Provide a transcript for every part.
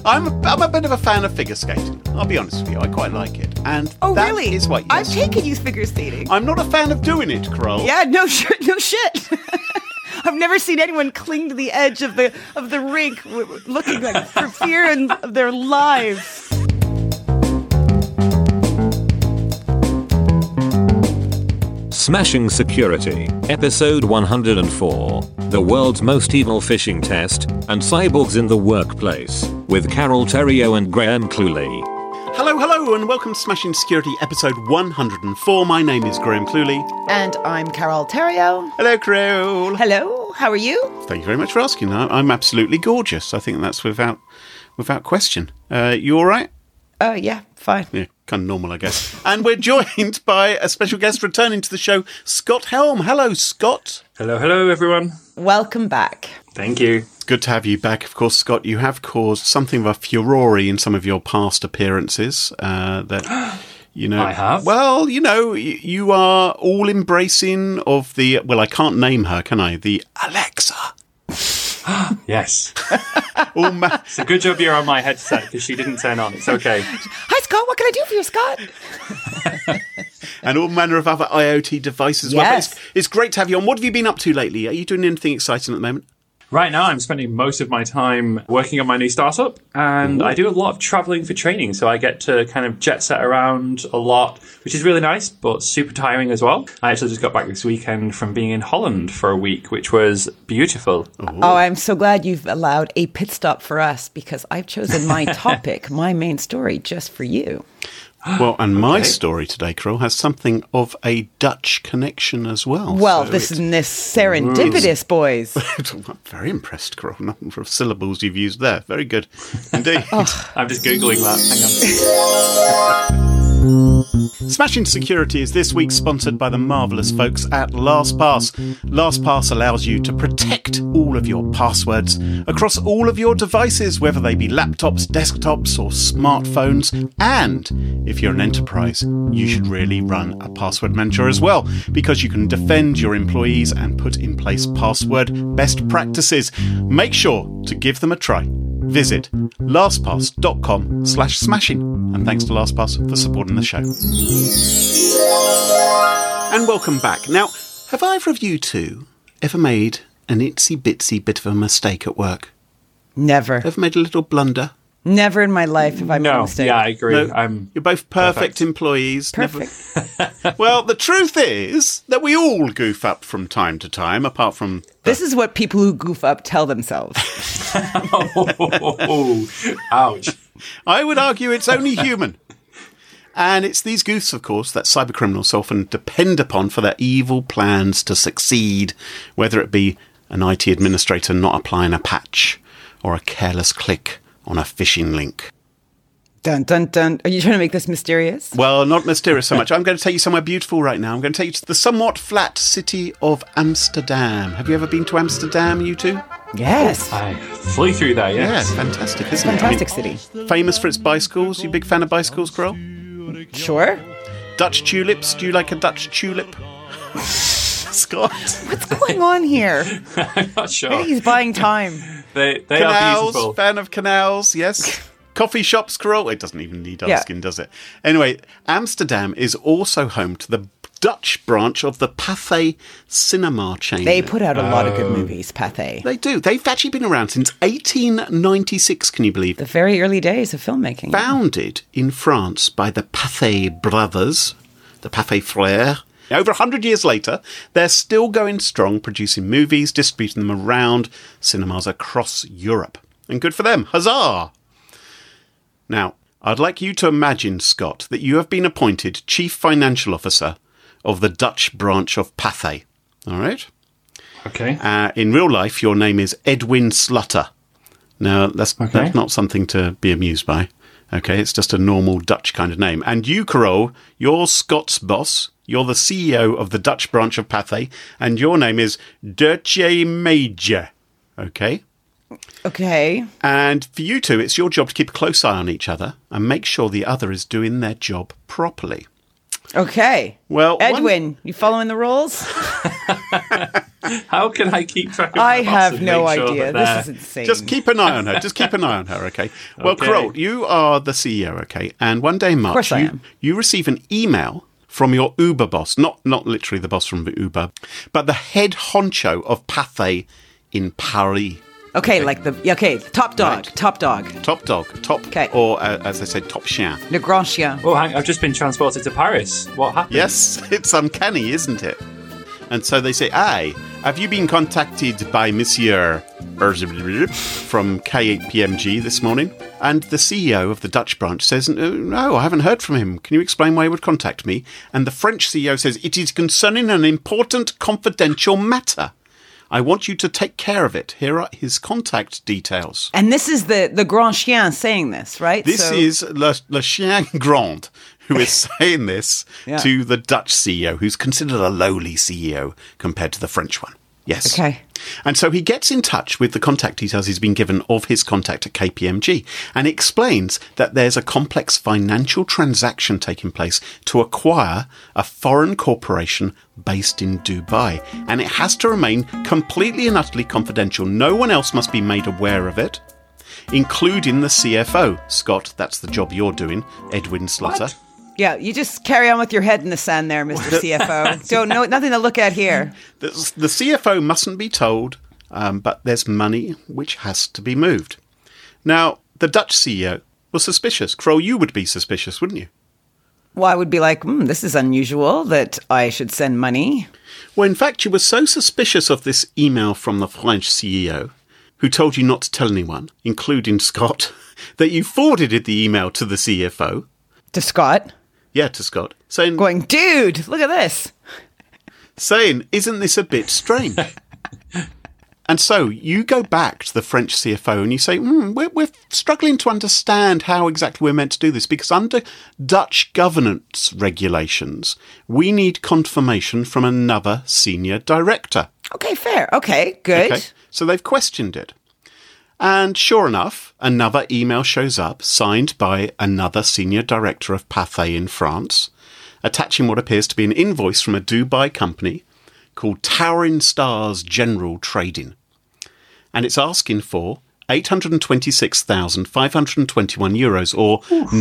I'm a bit of a fan of figure skating. I'll be honest with you. I quite like it. And that really? is what, I've yes. taken you figure skating. I'm not a fan of doing it, Kroll. Yeah, no shit. I've never seen anyone cling to the edge of the rink, looking like for fear of their lives. Smashing Security, Episode 104, The World's Most Evil Phishing Test, and Cyborgs in the Workplace, with Carol Theriault and Graham Cluley. Hello, and welcome to Smashing Security, Episode 104. My name is Graham Cluley. And I'm Carol Theriault. Hello, Carol. Hello, how are you? Thank you very much for asking. I'm absolutely gorgeous. I think that's without question. You all right? Yeah, fine. Yeah, kind of normal, I guess. And we're joined by a special guest returning to the show, Scott Helm. Hello, Scott. Hello, everyone. Welcome back. Thank you. It's good to have you back. Of course, Scott, you have caused something of a furore in some of your past appearances. That you know, I have. Well, you know, you are all embracing of the. Well, I can't name her, can I? The Alexa. Yes. Oh, it's a good job you're on my headset because she didn't turn on. It's okay. Hi, Scott. What can I do for you, Scott? And all manner of other IoT devices as well. Yes. But it's great to have you on. What have you been up to lately? Are you doing anything exciting at the moment? Right now, I'm spending most of my time working on my new startup, and I do a lot of traveling for training, so I get to kind of jet set around a lot, which is really nice, but super tiring as well. I actually just got back this weekend from being in Holland for a week, which was beautiful. Oh, I'm so glad you've allowed a pit stop for us, because I've chosen my topic, my main story, just for you. Well, and my story today, Carol, has something of a Dutch connection as well. Well, So this is serendipitous, boys. I'm very impressed, Carol. Number of syllables you've used there. Very good indeed. I'm just Googling that. Hang on. Smashing Security is this week sponsored by the marvellous folks at LastPass. LastPass allows you to protect all of your passwords across all of your devices, whether they be laptops, desktops or smartphones. And if you're an enterprise, you should really run a password manager as well, because you can defend your employees and put in place password best practices. Make sure to give them a try. Visit lastpass.com/smashing. And thanks to LastPass for supporting the show. And welcome back. Now, have either of you two ever made an itsy bitsy bit of a mistake at work? Never. Ever made a little blunder? Never in my life have I made a No, mistake. yeah, I agree. No, you're both perfect employees. Perfect. Well, the truth is that we all goof up from time to time, apart from... This is what people who goof up tell themselves. Oh, ouch. I would argue it's only human. And it's these goofs, of course, that cybercriminals often depend upon for their evil plans to succeed, whether it be an IT administrator not applying a patch or a careless click on a phishing link. Dun, dun, dun. Are you trying to make this mysterious? Well, not mysterious so much. I'm going to take you somewhere beautiful right now. I'm going to take you to the somewhat flat city of Amsterdam. Have you ever been to Amsterdam, you two? Yes. I flew through there, yes. Yeah, fantastic, isn't it? Fantastic city. Famous for its bicycles. You a big fan of bicycles, Kroll? Sure. Dutch tulips. Do you like a Dutch tulip? Scott? What's going on here? I'm not sure. Maybe he's buying time. They are Canals. beautiful. Fan of canals, yes. Coffee shops, Kroll. It doesn't even need asking, does it? Anyway, Amsterdam is also home to the Dutch branch of the Pathé cinema chain. They put out a lot of good movies, Pathé. They do. They've actually been around since 1896, can you believe The it? very early days of filmmaking. Founded in France by the Pathé brothers, the Pathé frères. Over 100 years later, they're still going strong, producing movies, distributing them around cinemas across Europe. And good for them. Huzzah! Now, I'd like you to imagine, Scott, that you have been appointed Chief Financial Officer of the Dutch branch of Pathé. All right? Okay. In real life, your name is Edwin Slutter. Now, that's not something to be amused by. Okay, it's just a normal Dutch kind of name. And you, Carol, you're Scott's boss. You're the CEO of the Dutch branch of Pathé, and your name is Dirtje Major. Okay? Okay. And for you two, it's your job to keep a close eye on each other and make sure the other is doing their job properly. Okay. Well, Edwin, you following the rules? How can I keep track of I my boss have and no make sure idea. that This is insane. Just keep an eye on her. Just keep an eye on her, okay? Well, Okay. Carol, you are the CEO, okay? And one day in March, course I am. you receive an email from your Uber boss, not literally the boss from Uber, but the head honcho of Pathé in Paris. Okay, top dog, Right. top dog. Top dog, top, Okay. or as they say, top chien. Le Grand Chien. Oh, I've just been transported to Paris. What happened? Yes, it's uncanny, isn't it? And so they say, "Aye, have you been contacted by Monsieur from K8PMG this morning?" And the CEO of the Dutch branch says, "No, I haven't heard from him. Can you explain why he would contact me?" And the French CEO says, "It is concerning an important confidential matter. I want you to take care of it. Here are his contact details." And this is the Grand Chien saying this, right? This is Le Chien Grand, who is saying this Yeah. to the Dutch CEO, who's considered a lowly CEO compared to the French one. Yes. Okay. And so he gets in touch with the contact details he's been given of his contact at KPMG and explains that there's a complex financial transaction taking place to acquire a foreign corporation based in Dubai. And it has to remain completely and utterly confidential. No one else must be made aware of it, including the CFO. Scott, that's the job you're doing, Edwin Slaughter. What? Yeah, you just carry on with your head in the sand there, Mr. CFO. Don't know, nothing to look at here. The CFO mustn't be told, but there's money which has to be moved. Now, the Dutch CEO was suspicious. Kroll, you would be suspicious, wouldn't you? Well, I would be like, this is unusual that I should send money. Well, in fact, you were so suspicious of this email from the French CEO, who told you not to tell anyone, including Scott, that you forwarded the email to the CFO. To Scott, Yeah, to Scott, saying, going, dude, look at this. "Isn't this a bit strange?" And so you go back to the French CFO and you say, we're struggling to understand how exactly we're meant to do this, because under Dutch governance regulations, we need confirmation from another senior director. Okay, fair. Okay, good. Okay? So they've questioned it. And sure enough, another email shows up, signed by another senior director of Pathé in France, attaching what appears to be an invoice from a Dubai company called Towering Stars General Trading. And it's asking for 826,521 euros, or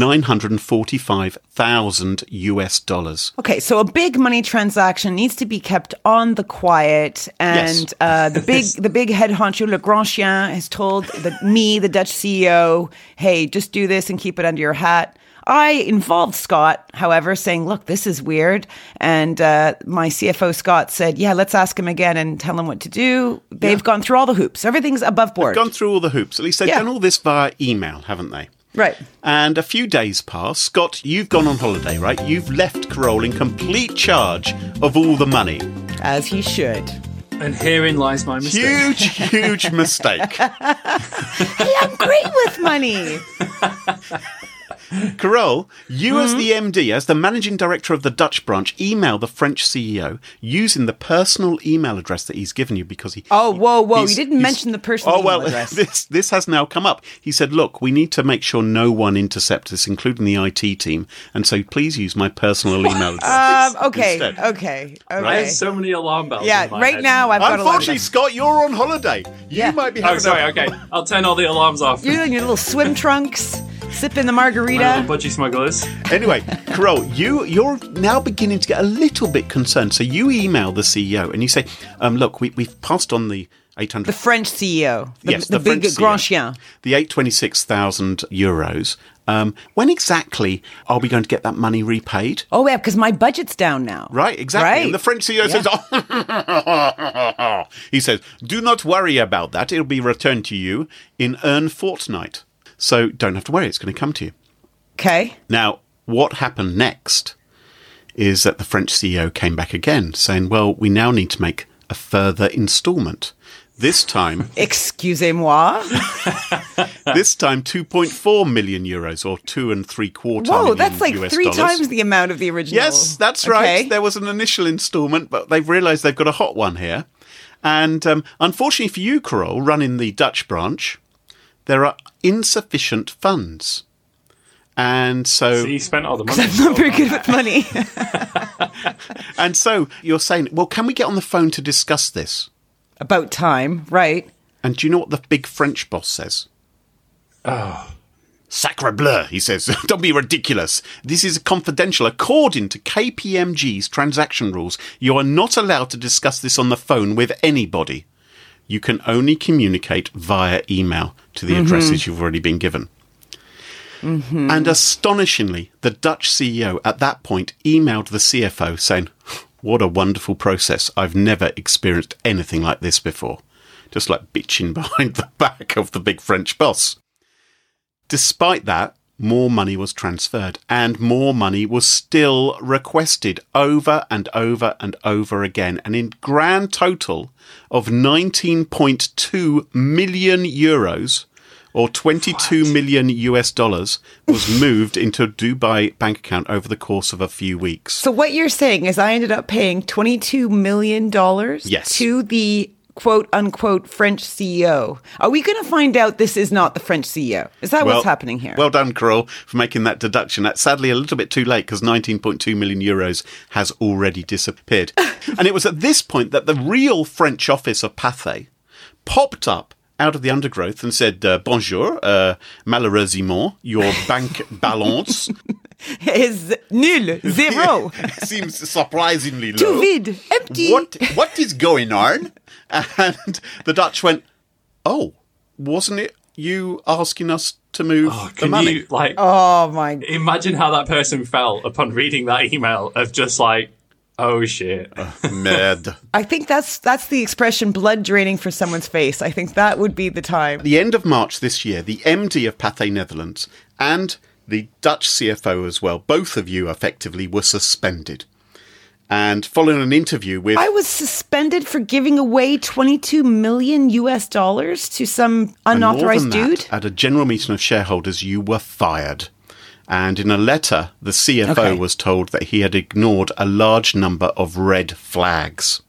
$945,000. Okay, so a big money transaction needs to be kept on the quiet, and the big head honcho, Le Grand Chien, has told the Dutch CEO, "Hey, just do this and keep it under your hat." I involved Scott, however, saying, "Look, this is weird," and my CFO Scott said, "Yeah, let's ask him again and tell him what to do." They've gone through all the hoops; everything's above board. Gone through all the hoops. At least they've done all this via email, haven't they? Right. And a few days pass. Scott, you've gone on holiday, right? You've left Carole in complete charge of all the money. As he should. And herein lies my mistake. Huge mistake. Hey, I'm great with money. Carole, you as the MD, as the managing director of the Dutch branch, email the French CEO using the personal email address that he's given you, because he... Oh, whoa. You he's- didn't mention the personal email address. This has now come up. He said, "Look, we need to make sure no one intercepts this, including the IT team, and so please use my personal email address Okay. instead." I have so many alarm bells. Yeah, in my right head. now I've got a lot Unfortunately, of... Scott, you're on holiday. You might be having Oh, sorry. Okay, I'll turn all the alarms off. You're in your little swim trunks, sipping the My margarita. little budgie smugglers. Anyway, Carole, you're now beginning to get a little bit concerned. So you email the CEO and you say, "Look, we've passed on the 800." The French CEO. Yes, the big French Grand CEO. Chien. The 826,000 euros. When exactly are we going to get that money repaid? Oh, yeah, because my budget's down now. Right, exactly. Right. And the French CEO says, he says, "Do not worry about that. It'll be returned to you in an fortnight. So don't have to worry. It's going to come to you." Okay. Now, what happened next is that the French CEO came back again, saying, "Well, we now need to make a further instalment. This time, Excusez-moi. this time 2.4 million euros, or 2.75 Whoa, million that's like US three dollars. times the amount of the original. Yes, that's Okay. right. There was an initial instalment, but they've realised they've got a hot one here. And unfortunately for you, Carole, running the Dutch branch, there are insufficient funds. And So you spent all the money. I'm not very good with money. and so you're saying, "Well, can we get on the phone to discuss this?" About time, right? And do you know what the big French boss says? Oh. Sacre bleu, he says. Don't be ridiculous. This is confidential. According to KPMG's transaction rules, you are not allowed to discuss this on the phone with anybody. You can only communicate via email to the addresses you've already been given. And astonishingly, the Dutch CEO at that point emailed the CFO saying, what a wonderful process. I've never experienced anything like this before. Just like bitching behind the back of the big French boss. Despite that, more money was transferred and more money was still requested over and over and over again. And in grand total of 19.2 million euros or 22 million US dollars was moved into a Dubai bank account over the course of a few weeks. So what you're saying is I ended up paying $22 million to the quote-unquote French CEO. Are we going to find out this is not the French CEO? Is that what's happening here? Well done, Carol, for making that deduction. That's sadly a little bit too late because 19.2 million euros has already disappeared. And it was at this point that the real French office of Pathé popped up out of the undergrowth and said, bonjour, malheureusement, your bank balance is nul, zero. Seems surprisingly low. Too vide, empty. What is going on? And the Dutch went, oh, wasn't it you asking us to move the money? Oh my! Imagine how that person felt upon reading that email of just like, oh shit, mad. I think that's the expression blood draining for someone's face. I think that would be the time. At the end of March this year, the MD of Pathé Netherlands and the Dutch CFO as well, both of you effectively were suspended. And following an interview with... I was suspended for giving away 22 million US dollars to some unauthorized dude? At a general meeting of shareholders, you were fired. And in a letter, the CFO was told that he had ignored a large number of red flags.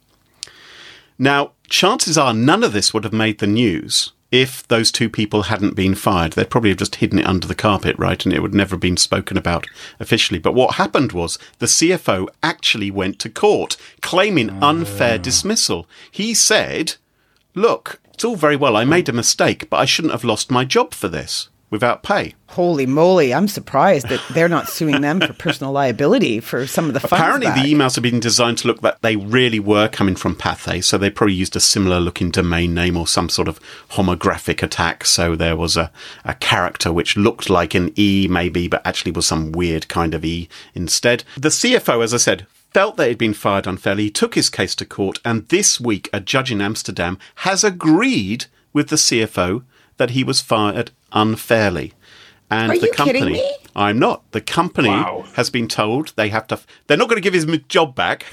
Now, chances are none of this would have made the news if those two people hadn't been fired. They'd probably have just hidden it under the carpet, right? And it would never have been spoken about officially. But what happened was the CFO actually went to court, claiming unfair dismissal. He said, look, it's all very well, I made a mistake, but I shouldn't have lost my job for this without pay. Holy moly, I'm surprised that they're not suing them for personal liability for some of the funds Apparently back. The emails have been designed to look that they really were coming from Pathé, so they probably used a similar looking domain name or some sort of homographic attack, so there was a character which looked like an E maybe, but actually was some weird kind of E instead. The CFO, as I said, felt that he'd been fired unfairly. He took his case to court, and this week a judge in Amsterdam has agreed with the CFO that he was fired unfairly. And Are the you company, kidding me? I'm not. The company has been told they're not going to give his job back.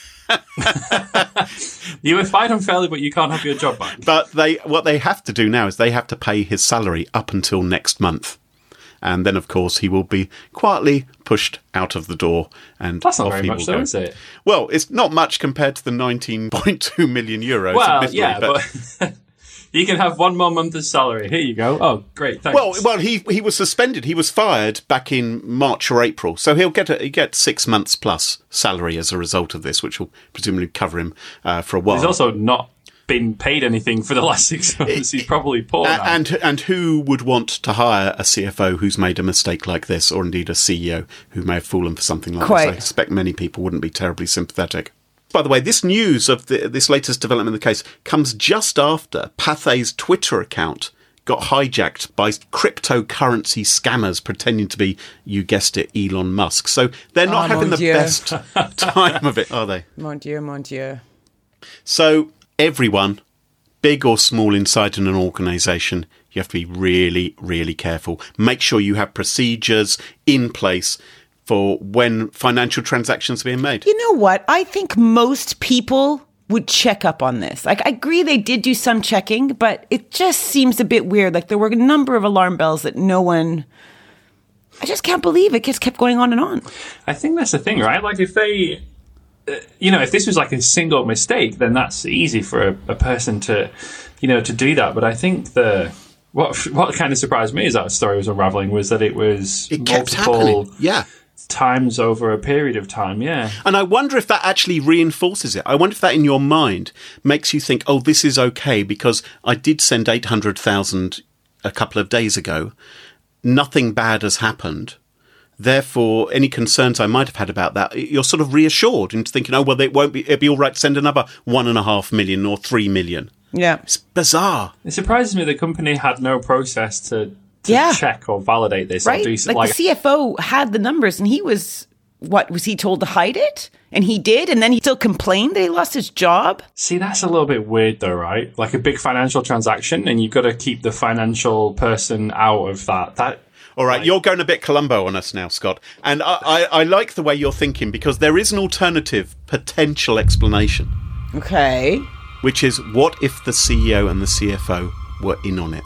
You were fired unfairly, but you can't have your job back. But what they have to do now is they have to pay his salary up until next month. And then, of course, he will be quietly pushed out of the door. And that's not off very he much, will though, go. is it? Well, it's not much compared to the 19.2 million euros. Well, yeah, but you can have one more month's salary. Here you go. Oh, great, thanks. Well, he was suspended. He was fired back in March or April, so he'll get 6 months plus salary as a result of this, which will presumably cover him for a while. He's also not been paid anything for the last 6 months. He's probably poor now. And who would want to hire a CFO who's made a mistake like this, or indeed a CEO who may have fallen for something like this? I expect many people wouldn't be terribly sympathetic. By the way, this news of this latest development in the case comes just after Pathé's Twitter account got hijacked by cryptocurrency scammers pretending to be, you guessed it, Elon Musk. So they're not having the best time of it, are they? Mon Dieu, mon Dieu. So everyone, big or small inside an organisation, you have to be really, really careful. Make sure you have procedures in place for when financial transactions are being made. You know what? I think most people would check up on this. Like, I agree they did do some checking, but it just seems a bit weird. Like, there were a number of alarm bells that no one... I just can't believe it just kept going on and on. I think that's the thing, right? Like, if they... if this was like a single mistake, then that's easy for a person to, to do that. But I think what kind of surprised me as that story was unraveling was that it was kept happening. Yeah. times over a period of time, yeah. And I wonder if that actually reinforces it. I wonder if that in your mind makes you think, oh, this is okay because I did send 800,000 a couple of days ago. Nothing bad has happened. Therefore, any concerns I might have had about that, you're sort of reassured into thinking, oh, well, it'll be all right to send another 1.5 million or 3 million. Yeah. It's bizarre. It surprises me the company had no process to check or validate this. Right? Or do like the CFO had the numbers and he was he told to hide it? And he did, and then he still complained that he lost his job? See, that's a little bit weird though, right? Like a big financial transaction and you've got to keep the financial person out of that. All right, you're going a bit Columbo on us now, Scott. And I like the way you're thinking because there is an alternative potential explanation. Okay. Which is, what if the CEO and the CFO were in on it?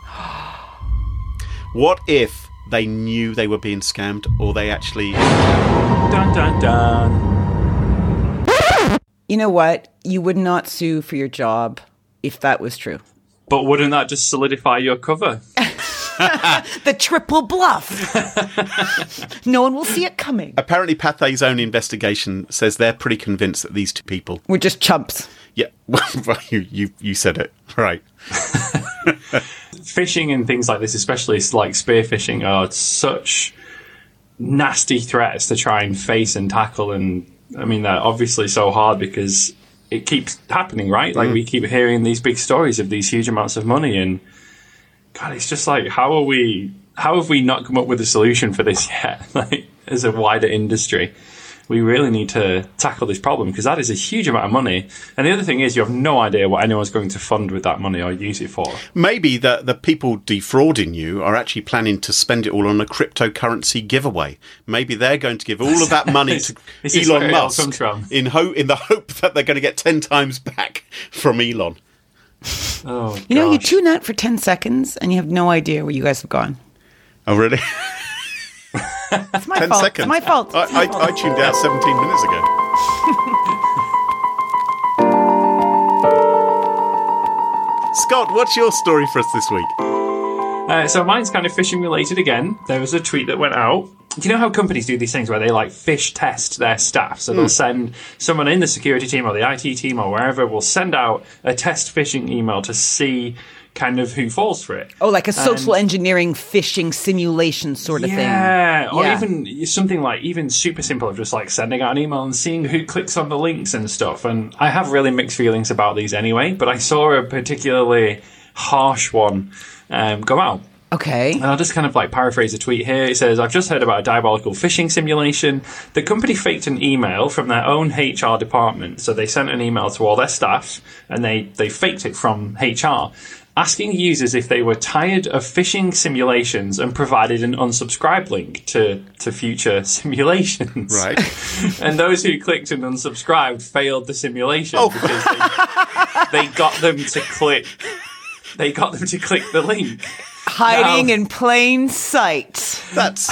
What if they knew they were being scammed or they actually... Dun, dun, dun. You know what? You would not sue for your job if that was true. But wouldn't that just solidify your cover? The triple bluff. No one will see it coming. Apparently, Pathé's own investigation says they're pretty convinced that these two people... We're just chumps. Yeah, well, you said it. Right. Phishing and things like this, especially like spear phishing, are such nasty threats to try and face and tackle. And I mean, they're obviously so hard because it keeps happening, right? Like we keep hearing these big stories of these huge amounts of money. And God, it's just like, how have we not come up with a solution for this yet? Like, as a wider industry, we really need to tackle this problem because that is a huge amount of money. And the other thing is, you have no idea what anyone's going to fund with that money or use it for. Maybe the people defrauding you are actually planning to spend it all on a cryptocurrency giveaway. Maybe they're going to give all of that money to Elon Musk in the hope that they're going to get 10 times back from Elon. Oh, you know, you tune out for 10 seconds and you have no idea where you guys have gone. Oh, really? It's my 10 fault. seconds. It's my fault. I tuned out 17 minutes ago. Scott, what's your story for us this week? So mine's kind of phishing related again. There was a tweet that went out. Do you know how companies do these things where they like phish test their staff? So they'll send someone in the security team or the IT team or wherever will send out a test phishing email to see kind of who falls for it. Oh, like a social engineering phishing simulation sort of thing. Yeah, or even something like even super simple of just like sending out an email and seeing who clicks on the links and stuff. And I have really mixed feelings about these anyway, but I saw a particularly harsh one go out. Okay. And I'll just kind of like paraphrase the tweet here. It says, I've just heard about a diabolical phishing simulation. The company faked an email from their own HR department. So they sent an email to all their staff and they faked it from HR, asking users if they were tired of phishing simulations and provided an unsubscribe link to future simulations. Right. And those who clicked and unsubscribed failed the simulation because they got them to click. They got them to click the link. Hiding in plain sight. That's...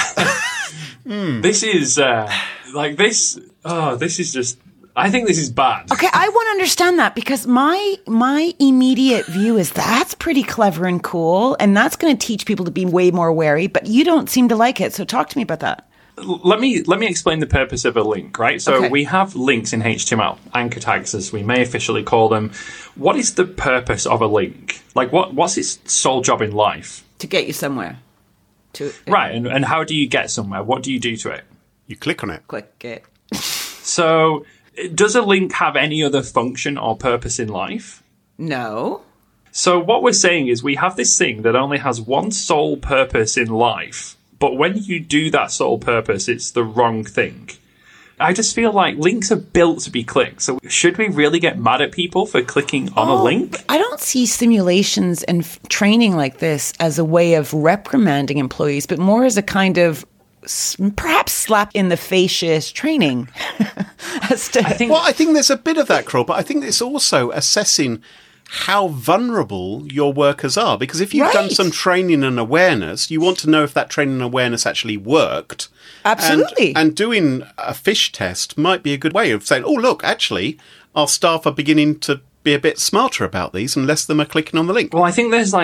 This is like this. Oh, this is just. I think this is bad. Okay, I want to understand that because my immediate view is that's pretty clever and cool, and that's going to teach people to be way more wary. But you don't seem to like it, so talk to me about that. Let me explain the purpose of a link, right? So we have links in HTML, anchor tags, as we may officially call them. What is the purpose of a link? Like, what's its sole job in life? To get you somewhere. Right, and how do you get somewhere? What do you do to it? You click on it. Click it. So, does a link have any other function or purpose in life? No. So what we're saying is we have this thing that only has one sole purpose in life, but when you do that sole purpose, it's the wrong thing. I just feel like links are built to be clicked. So should we really get mad at people for clicking on a link? I don't see simulations and training like this as a way of reprimanding employees, but more as a kind of perhaps slap in the facious training. I think there's a bit of that, Kroll, but I think it's also assessing how vulnerable your workers are. Because if you've done some training and awareness, you want to know if that training and awareness actually worked. Absolutely. And doing a phish test might be a good way of saying, oh, look, actually, our staff are beginning to be a bit smarter about these and less of them are clicking on the link. Well, I think there's like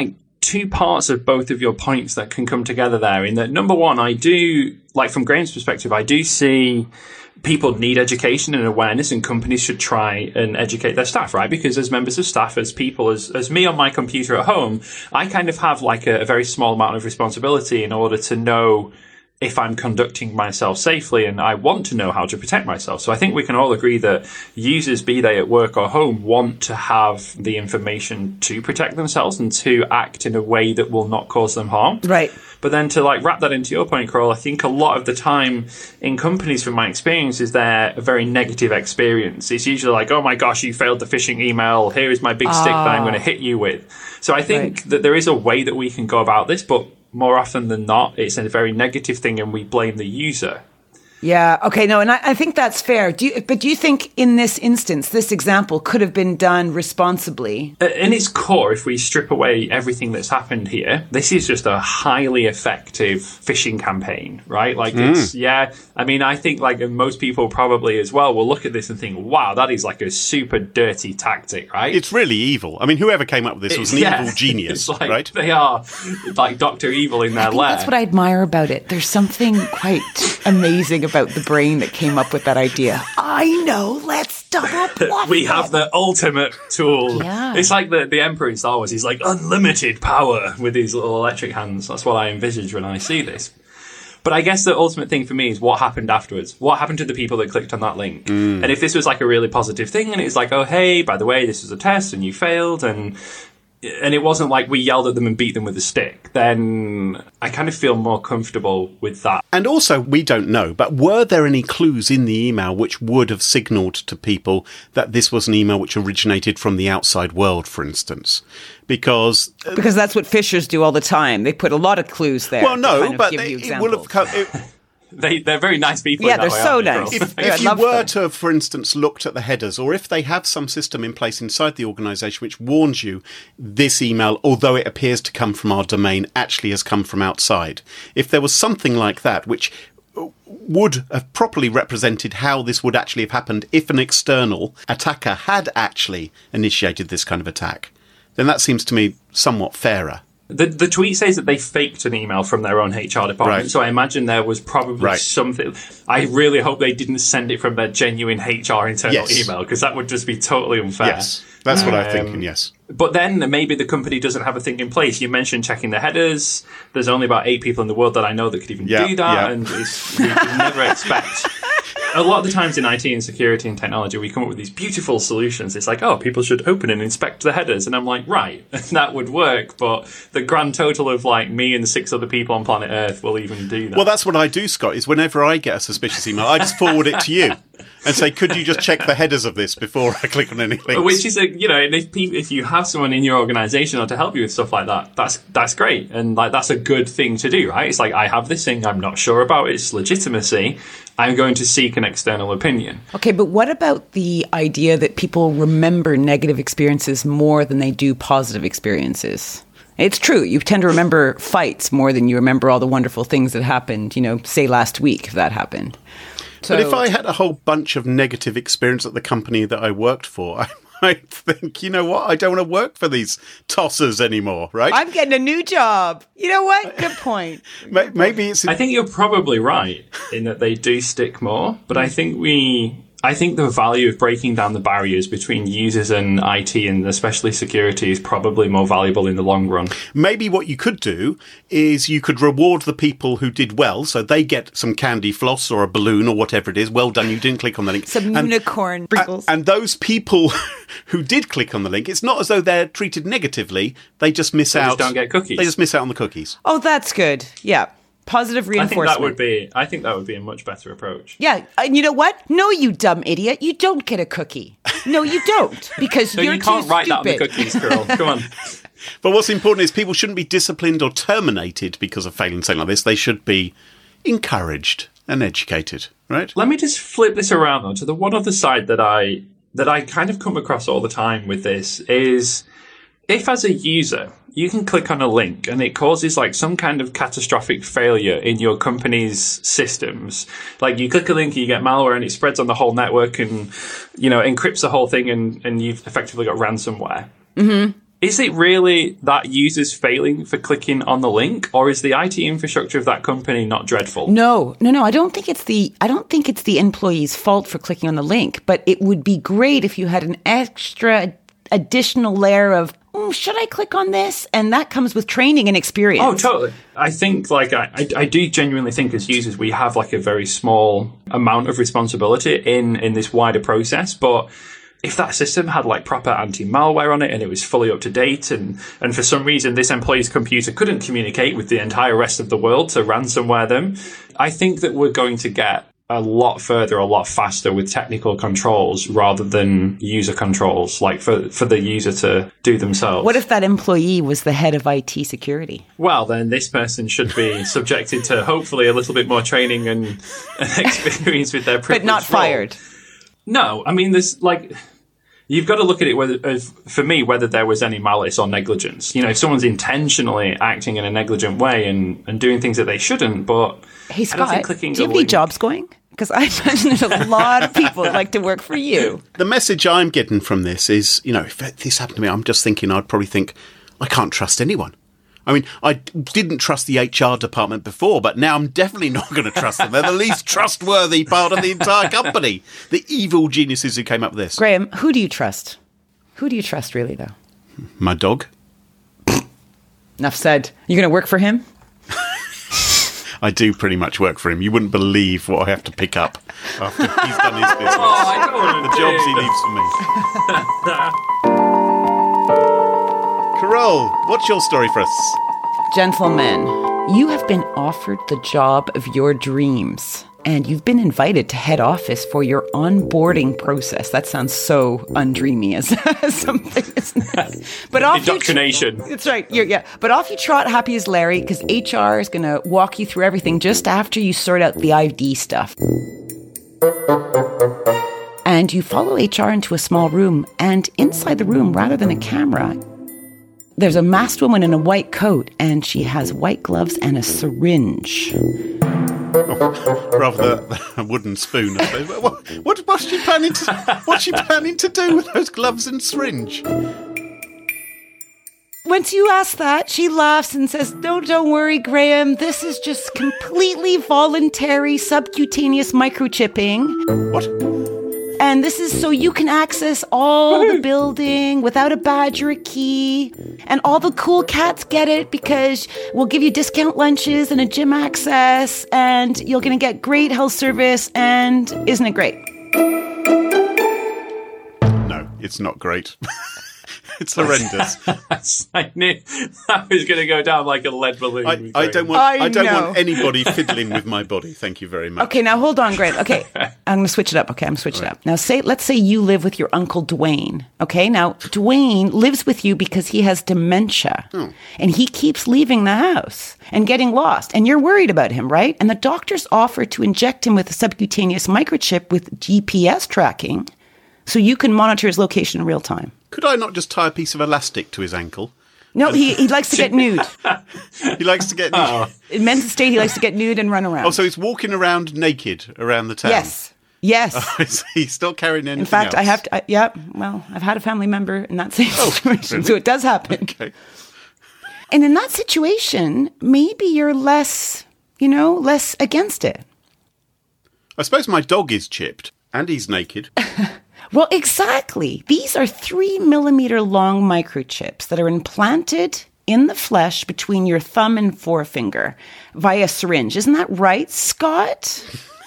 two parts of both of your points that can come together there. In that, number one, I do, like from Graham's perspective, I do see people need education and awareness, and companies should try and educate their staff, right? Because as members of staff, as people, as me on my computer at home, I kind of have like a very small amount of responsibility in order to know if I'm conducting myself safely, and I want to know how to protect myself. So I think we can all agree that users, be they at work or home, want to have the information to protect themselves and to act in a way that will not cause them harm. Right. But then to like wrap that into your point, Carol, I think a lot of the time in companies, from my experience, is they're a very negative experience. It's usually like, oh my gosh, you failed the phishing email. Here is my big stick that I'm going to hit you with. So I think that there is a way that we can go about this, but more often than not, it's a very negative thing and we blame the user. Yeah. Okay. No, and I think that's fair. Do you think in this instance, this example could have been done responsibly? In its core, if we strip away everything that's happened here, this is just a highly effective phishing campaign, right? Like I mean, I think like most people probably as well will look at this and think, wow, that is like a super dirty tactic, right? It's really evil. I mean, whoever came up with this was an evil genius, like, right? They are like Dr. Evil in their lair. That's what I admire about it. There's something quite amazing about the brain that came up with that idea. I know. Let's double bluff. We have the ultimate tool. Yeah. It's like the Emperor in Star Wars. He's like unlimited power with his little electric hands. That's what I envisage when I see this. But I guess the ultimate thing for me is what happened afterwards. What happened to the people that clicked on that link? And if this was like a really positive thing and it's like, oh, hey, by the way, this was a test and you failed, and it wasn't like we yelled at them and beat them with a stick, then I kind of feel more comfortable with that. And also, we don't know, but were there any clues in the email which would have signalled to people that this was an email which originated from the outside world, for instance? Because that's what phishers do all the time. They put a lot of clues there. Well, no, to kind of but give you it will have come... They're very nice people. Yeah, they're so nice. If you were to have, for instance, looked at the headers, or if they have some system in place inside the organisation which warns you this email, although it appears to come from our domain, actually has come from outside. If there was something like that, which would have properly represented how this would actually have happened if an external attacker had actually initiated this kind of attack, then that seems to me somewhat fairer. The tweet says that they faked an email from their own HR department, Right. so I imagine there was probably something. I really hope they didn't send it from their genuine HR internal email, because that would just be totally unfair. Yes, that's what I'm thinking, yes. But then maybe the company doesn't have a thing in place. You mentioned checking the headers. There's only about 8 people in the world that I know that could even do that, and we can never expect... A lot of the times in IT and security and technology, we come up with these beautiful solutions. It's like, oh, people should open and inspect the headers. And I'm like, right, that would work. But the grand total of like me and 6 other people on planet Earth will even do that. Well, that's what I do, Scott, is whenever I get a suspicious email, I just forward it to you and say, could you just check the headers of this before I click on any links? Which is, and if you have someone in your organization or to help you with stuff like that, that's great. And like, that's a good thing to do, right? It's like, I have this thing I'm not sure about its legitimacy. I'm going to seek an external opinion. Okay, but what about the idea that people remember negative experiences more than they do positive experiences? It's true. You tend to remember fights more than you remember all the wonderful things that happened, say last week, if that happened. So, but if I had a whole bunch of negative experience at the company that I worked for, I might think, you know what, I don't want to work for these tossers anymore, right? I'm getting a new job. You know what? Good point. Maybe it's... I think you're probably right in that they do stick more, but I think the value of breaking down the barriers between users and IT, and especially security, is probably more valuable in the long run. Maybe what you could do is you could reward the people who did well, so they get some candy floss or a balloon or whatever it is. Well done, you didn't click on the link. Some unicorn sprinkles. And those people who did click on the link, it's not as though they're treated negatively. They just miss out. They just don't get cookies. They just miss out on the cookies. Oh, that's good. Yeah. Positive reinforcement. I think that would be a much better approach. Yeah, and you know what? No, you dumb idiot. You don't get a cookie. No, you don't, because no, you're you can't too write stupid. that on the cookies, girl. Come on. But what's important is people shouldn't be disciplined or terminated because of failing something like this. They should be encouraged and educated, right? Let me just flip this around though, to the one other side that I kind of come across all the time with this is, if as a user you can click on a link and it causes like some kind of catastrophic failure in your company's systems, like you click a link and you get malware and it spreads on the whole network and encrypts the whole thing and you've effectively got ransomware. Mm-hmm. Is it really that users failing for clicking on the link, or is the IT infrastructure of that company not dreadful? No. I don't think it's the employee's fault for clicking on the link, but it would be great if you had an extra additional layer of, should I click on this? And that comes with training and experience. Oh, totally. I think, like, I do genuinely think as users, we have, like, a very small amount of responsibility in this wider process. But if that system had, like, proper anti-malware on it and it was fully up to date and for some reason this employee's computer couldn't communicate with the entire rest of the world to ransomware them, I think that we're going to get a lot further, a lot faster with technical controls rather than user controls, like for the user to do themselves. What if that employee was the head of IT security? Well, then this person should be subjected to hopefully a little bit more training and experience with their privileged But not fired. No, I mean, there's like... You've got to look at it, for me, whether there was any malice or negligence. You know, if someone's intentionally acting in a negligent way and doing things that they shouldn't, but... Hey, Scott, do you have any jobs going? Because I imagine there's a lot of people that like to work for you. The message I'm getting from this is, you know, if this happened to me, I'm just thinking I'd probably think, I can't trust anyone. I mean, I didn't trust the HR department before, but now I'm definitely not going to trust them. They're the least trustworthy part of the entire company. The evil geniuses who came up with this. Graham, who do you trust? Who do you trust, really, though? My dog. Enough said. You going to work for him? I do pretty much work for him. You wouldn't believe what I have to pick up after he's done his business. I don't want The jobs he leaves for me. Carol, what's your story for us? Gentlemen, you have been offered the job of your dreams, and you've been invited to head office for your onboarding process. That sounds so undreamy as something, isn't it? But indoctrination. That's right. But off you trot, happy as Larry, because HR is going to walk you through everything just after you sort out the ID stuff. And you follow HR into a small room, and inside the room, rather than a camera, there's a masked woman in a white coat, and she has white gloves and a syringe. Rather than a wooden spoon, I suppose. What's she planning to do with those gloves and syringe? Once you ask that, she laughs and says, don't worry, Graham. This is just completely voluntary subcutaneous microchipping. What? And this is so you can access all the building without a badge or a key. And all the cool cats get it because we'll give you discount lunches and a gym access. And you're going to get great health service. And isn't it great? No, it's not great. It's horrendous. I knew that was going to go down like a lead balloon. I don't want anybody fiddling with my body. Thank you very much. Okay, now hold on, Graham. Okay, I'm going to switch it up. Now, let's say you live with your uncle Dwayne. Okay, now Dwayne lives with you because he has dementia, and he keeps leaving the house and getting lost, and you're worried about him, right? And the doctors offer to inject him with a subcutaneous microchip with GPS tracking, so you can monitor his location in real time. Could I not just tie a piece of elastic to his ankle? No, he likes to get nude. He likes to get nude. In men's state, he likes to get nude and run around. Oh, so he's walking around naked around the town? Yes. Oh, he's still carrying anything In fact, else? I have to, I've had a family member in that same situation, really? so it does happen. Okay. And in that situation, maybe you're less against it. I suppose my dog is chipped and he's naked. Well, exactly. These are 3 millimeter long microchips that are implanted in the flesh between your thumb and forefinger via syringe. Isn't that right, Scott?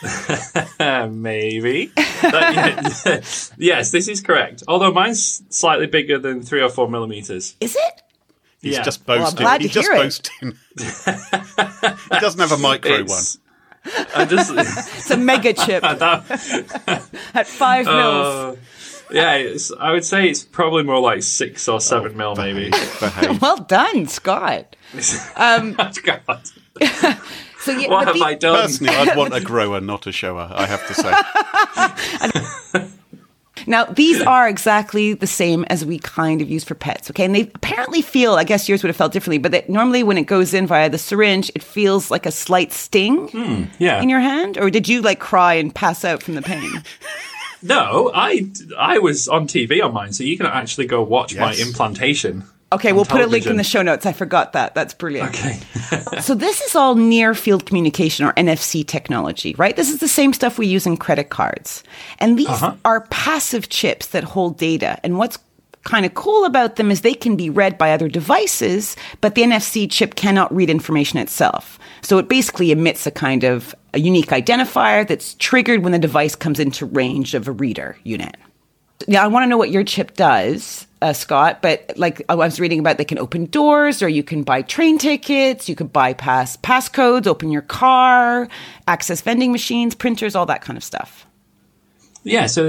Maybe. Yes, this is correct. Although mine's slightly bigger than 3 or 4 millimeters. Is it? He's just boasting. Well, I'm glad He's to just hear it. boasting. He doesn't have a micro one. It's a mega chip at 5 mils. Yeah, I would say it's probably more like 6 or 7 mil, maybe. Well done, Scott. God. So What have I done? Personally, I'd want a grower, not a shower, I have to say. Now, these are exactly the same as we kind of use for pets, okay? And they apparently feel, I guess yours would have felt differently, but normally when it goes in via the syringe, it feels like a slight sting in your hand? Or did you, cry and pass out from the pain? No, I was on TV on mine, so you can actually go watch my implantation. Okay, we'll put a link in the show notes. I forgot that. That's brilliant. Okay. So this is all near field communication or NFC technology, right? This is the same stuff we use in credit cards. And these are passive chips that hold data. And what's kind of cool about them is they can be read by other devices, but the NFC chip cannot read information itself. So it basically emits a kind of a unique identifier that's triggered when the device comes into range of a reader unit. Now, I want to know what your chip does, Scott, but like I was reading about, they can open doors, or you can buy train tickets, you could bypass passcodes, open your car, access vending machines, printers, all that kind of stuff. Yeah, so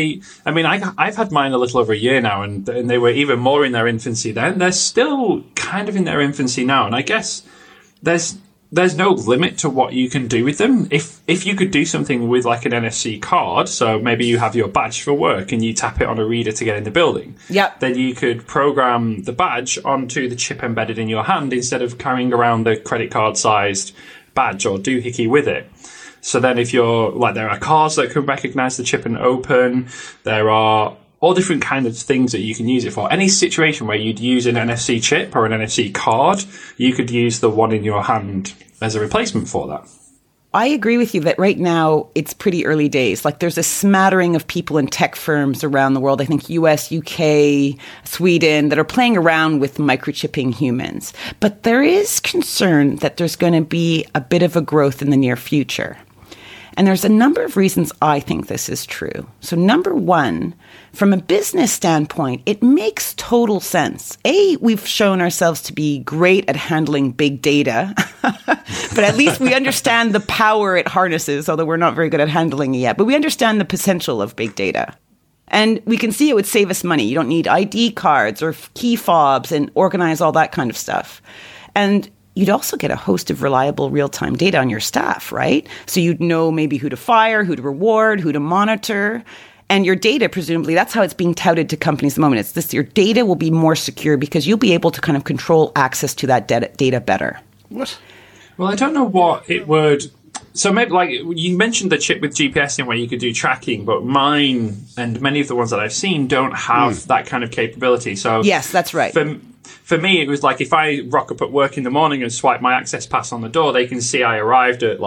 I've had mine a little over a year now, and they were even more in their infancy then. They're still kind of in their infancy now, and I guess there's no limit to what you can do with them. If you could do something with like an NFC card, so maybe you have your badge for work and you tap it on a reader to get in the building, then you could program the badge onto the chip embedded in your hand instead of carrying around the credit card sized badge or doohickey with it. So then if you're like, there are cars that can recognize the chip and open, there are all different kind of things that you can use it for. Any situation where you'd use an NFC chip or an NFC card, you could use the one in your hand as a replacement for that. I agree with you that right now it's pretty early days. Like there's a smattering of people in tech firms around the world, I think US, UK, Sweden, that are playing around with microchipping humans. But there is concern that there's going to be a bit of a growth in the near future. And there's a number of reasons I think this is true. So number one, from a business standpoint, it makes total sense. We've shown ourselves to be great at handling big data, but at least we understand the power it harnesses, although we're not very good at handling it yet. But we understand the potential of big data. And we can see it would save us money. You don't need ID cards or key fobs and organize all that kind of stuff. And you'd also get a host of reliable real-time data on your staff, right? So you'd know maybe who to fire, who to reward, who to monitor. And your data, presumably, that's how it's being touted to companies at the moment. It's this, your data will be more secure because you'll be able to kind of control access to that data better. What? Well, I don't know what it would... So maybe, like, you mentioned the chip with GPS in where you could do tracking, but mine and many of the ones that I've seen don't have that kind of capability. So yes, that's right. For me, it was like if I rock up at work in the morning and swipe my access pass on the door, they can see I arrived at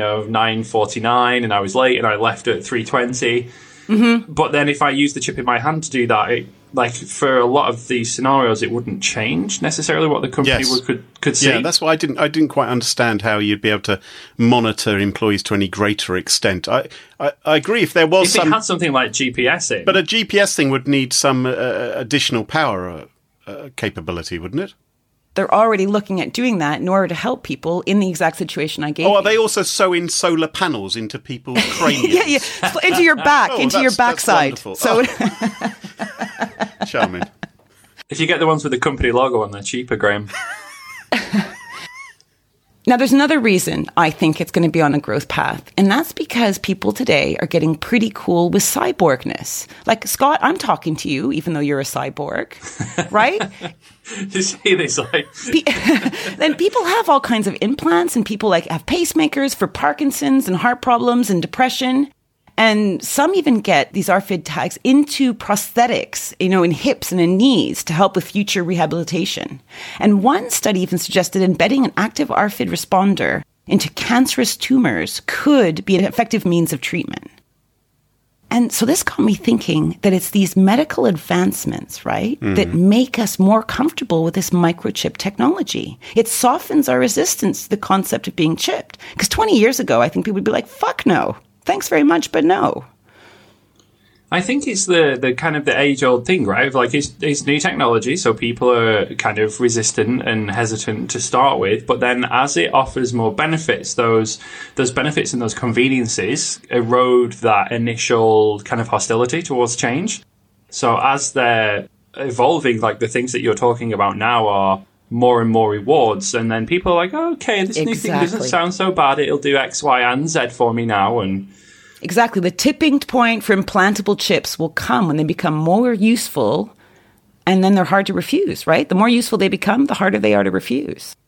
9:49 and I was late and I left at 3:20. Mm-hmm. But then if I use the chip in my hand to do that, for a lot of these scenarios, it wouldn't change necessarily what the company could see. Yeah, that's why I didn't quite understand how you'd be able to monitor employees to any greater extent. I agree if there was it had something like GPS in. But a GPS thing would need some additional power capability, wouldn't it? They're already looking at doing that in order to help people in the exact situation I gave you. Are they also sewing solar panels into people's craniums? yeah. Into your back, into your backside. So charming. If you get the ones with the company logo on, they're cheaper, Graham. Now, there's another reason I think it's going to be on a growth path, and that's because people today are getting pretty cool with cyborgness. Like, Scott, I'm talking to you, even though you're a cyborg, right? You see this, Then people have all kinds of implants, and people have pacemakers for Parkinson's and heart problems and depression. And some even get these RFID tags into prosthetics, in hips and in knees to help with future rehabilitation. And one study even suggested embedding an active RFID responder into cancerous tumors could be an effective means of treatment. And so this got me thinking that it's these medical advancements, right, that make us more comfortable with this microchip technology. It softens our resistance to the concept of being chipped. Because 20 years ago, I think people would be like, fuck no. Thanks very much, but no. I think it's the kind of the age-old thing, right? Like it's new technology, so people are kind of resistant and hesitant to start with. But then, as it offers more benefits, those benefits and those conveniences erode that initial kind of hostility towards change. So as they're evolving, like the things that you're talking about now are more and more rewards, and then people are like, oh, okay, this new thing doesn't sound so bad, it'll do X, Y, and Z for me now. And exactly, the tipping point for implantable chips will come when they become more useful, and then they're hard to refuse, right? The more useful they become, the harder they are to refuse.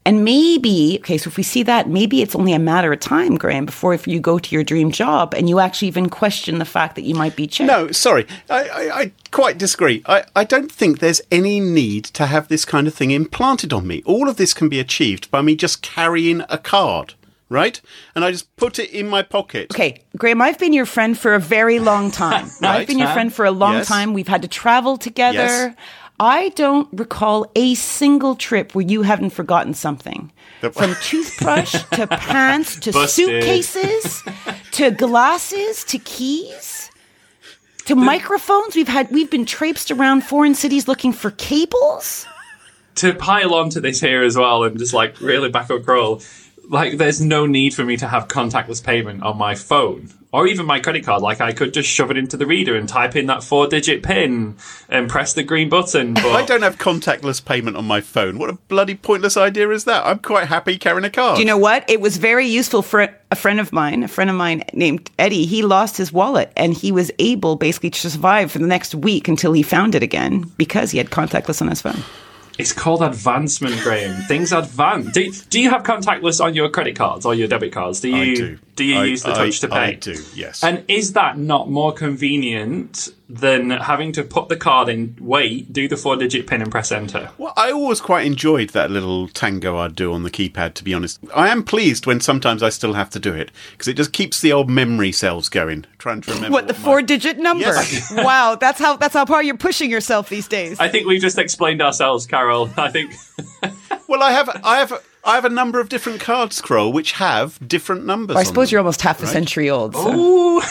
And maybe, okay, so if we see that, maybe it's only a matter of time, Graham, before if you go to your dream job and you actually even question the fact that you might be checked. No, sorry. I quite disagree. I don't think there's any need to have this kind of thing implanted on me. All of this can be achieved by me just carrying a card, right? And I just put it in my pocket. Okay, Graham, I've been your friend for a very long time. Right. I've been your friend for a long time. We've had to travel together. Yes. I don't recall a single trip where you haven't forgotten something. From toothbrush to pants to suitcases to glasses to keys to microphones. We've been traipsed around foreign cities looking for cables. To pile onto this here as well and just like really back up crawl, like there's no need for me to have contactless payment on my phone or even my credit card. Like I could just shove it into the reader and type in that 4-digit PIN and press the green button. But I don't have contactless payment on my phone. What a bloody pointless idea is that? I'm quite happy carrying a card. Do you know what? It was very useful for a friend of mine named Eddie. He lost his wallet and he was able basically to survive for the next week until he found it again because he had contactless on his phone. It's called advancement, Graham. Things advance. Do you have contactless on your credit cards or your debit cards? Do you? I do. Do you use the touch to pay? I do. Yes. And is that not more convenient than having to put the card in, wait, do the 4-digit PIN and press enter? Well, I always quite enjoyed that little tango I'd do on the keypad, to be honest. I am pleased when sometimes I still have to do it, because it just keeps the old memory cells going, trying to remember. What, the 4-digit number? Yes. Wow, that's how far you're pushing yourself these days. I think we've just explained ourselves, Carol. I think... Well, I have a number of different cards, Kroll, which have different numbers. I suppose on them, you're almost half a century old. So. Ooh.